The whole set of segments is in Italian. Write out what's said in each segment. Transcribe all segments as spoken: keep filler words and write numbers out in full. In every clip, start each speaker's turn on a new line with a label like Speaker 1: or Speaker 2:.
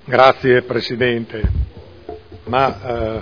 Speaker 1: Grazie Presidente, ma eh,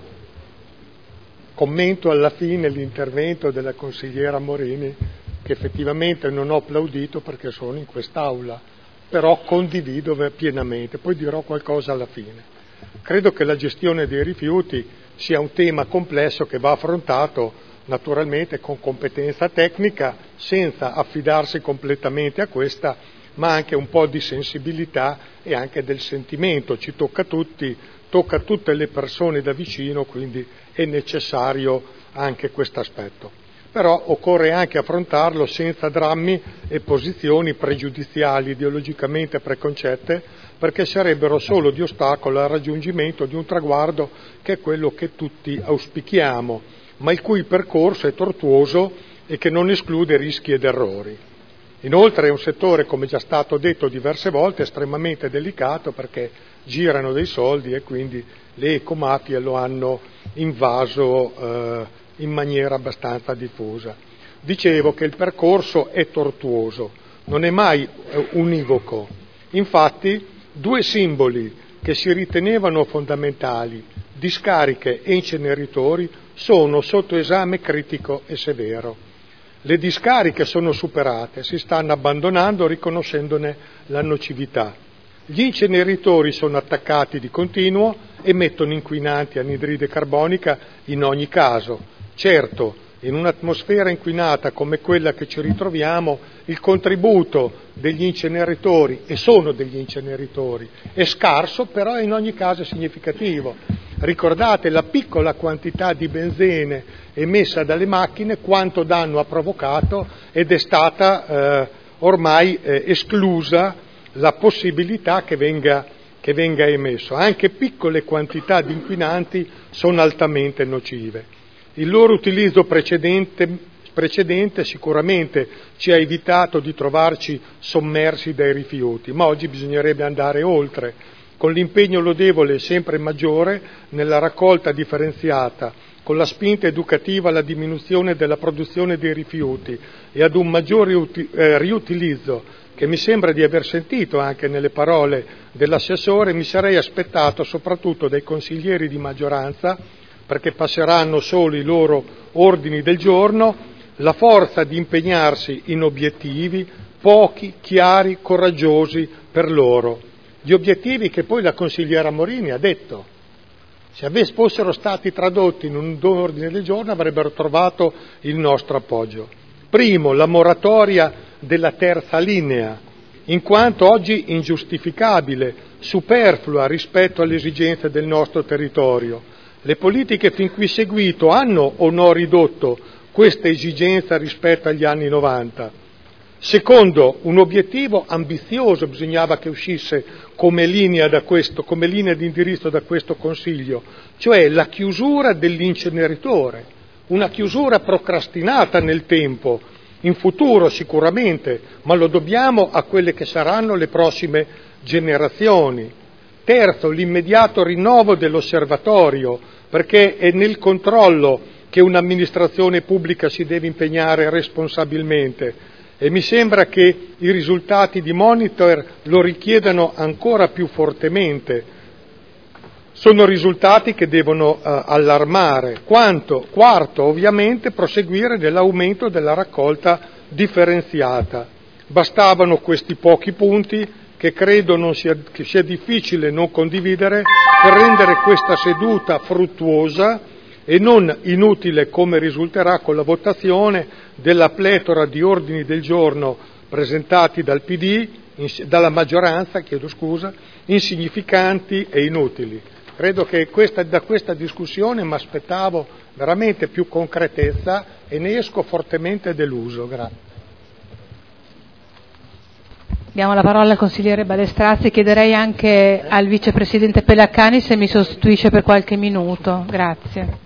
Speaker 1: commento alla fine l'intervento della consigliera Morini, che effettivamente non ho applaudito perché sono in quest'Aula, però condivido pienamente, poi dirò qualcosa alla fine. Credo che la gestione dei rifiuti sia un tema complesso che va affrontato naturalmente con competenza tecnica, senza affidarsi completamente a questa, ma anche un po' di sensibilità e anche del sentimento. Ci tocca a tutti, tocca a tutte le persone da vicino, quindi è necessario anche questo aspetto. Però occorre anche affrontarlo senza drammi e posizioni pregiudiziali, ideologicamente preconcette, perché sarebbero solo di ostacolo al raggiungimento di un traguardo che è quello che tutti auspichiamo, ma il cui percorso è tortuoso e che non esclude rischi ed errori. Inoltre è un settore, come già stato detto diverse volte, estremamente delicato perché girano dei soldi e quindi le ecomafie lo hanno invaso eh, in maniera abbastanza diffusa. Dicevo che il percorso è tortuoso, non è mai eh, univoco. Infatti due simboli che si ritenevano fondamentali, discariche e inceneritori, sono sotto esame critico e severo. Le discariche sono superate, si stanno abbandonando riconoscendone la nocività. Gli inceneritori sono attaccati di continuo, emettono inquinanti anidride carbonica in ogni caso. Certo, in un'atmosfera inquinata come quella che ci ritroviamo, il contributo degli inceneritori, e sono degli inceneritori, è scarso, però in ogni caso è significativo. Ricordate la piccola quantità di benzene emessa dalle macchine, quanto danno ha provocato, ed è stata eh, ormai eh, esclusa la possibilità che venga, che venga emesso. Anche piccole quantità di inquinanti sono altamente nocive. Il loro utilizzo precedente, precedente sicuramente ci ha evitato di trovarci sommersi dai rifiuti, ma oggi bisognerebbe andare oltre, con l'impegno lodevole e sempre maggiore nella raccolta differenziata, con la spinta educativa alla diminuzione della produzione dei rifiuti e ad un maggiore uti- eh, riutilizzo, che mi sembra di aver sentito anche nelle parole dell'assessore. Mi sarei aspettato soprattutto dai consiglieri di maggioranza, perché passeranno solo i loro ordini del giorno, la forza di impegnarsi in obiettivi pochi, chiari, coraggiosi per loro. Gli obiettivi che poi la consigliera Morini ha detto, se fossero stati tradotti in un ordine del giorno avrebbero trovato il nostro appoggio. Primo, la moratoria della terza linea, in quanto oggi ingiustificabile, superflua rispetto alle esigenze del nostro territorio. Le politiche fin qui seguito hanno o no ridotto questa esigenza rispetto agli anni novanta? Secondo, un obiettivo ambizioso bisognava che uscisse come linea da questo, come linea di indirizzo da questo Consiglio, cioè la chiusura dell'inceneritore, una chiusura procrastinata nel tempo, in futuro sicuramente, ma lo dobbiamo a quelle che saranno le prossime generazioni. Terzo, l'immediato rinnovo dell'osservatorio, perché è nel controllo che un'amministrazione pubblica si deve impegnare responsabilmente. E mi sembra che i risultati di monitor lo richiedano ancora più fortemente. Sono risultati che devono uh, allarmare. Quanto? Quarto, ovviamente, proseguire nell'aumento della raccolta differenziata. Bastavano questi pochi punti che credo non sia, che sia difficile non condividere per rendere questa seduta fruttuosa e non inutile, come risulterà con la votazione della pletora di ordini del giorno presentati dal P D, dalla maggioranza, chiedo scusa, insignificanti e inutili. Credo che questa, da questa discussione mi aspettavo veramente più concretezza e ne esco fortemente deluso. Grazie.
Speaker 2: Diamo la parola al consigliere Balestrazzi. Chiederei anche al vicepresidente Pelaccani se mi sostituisce per qualche minuto. Grazie.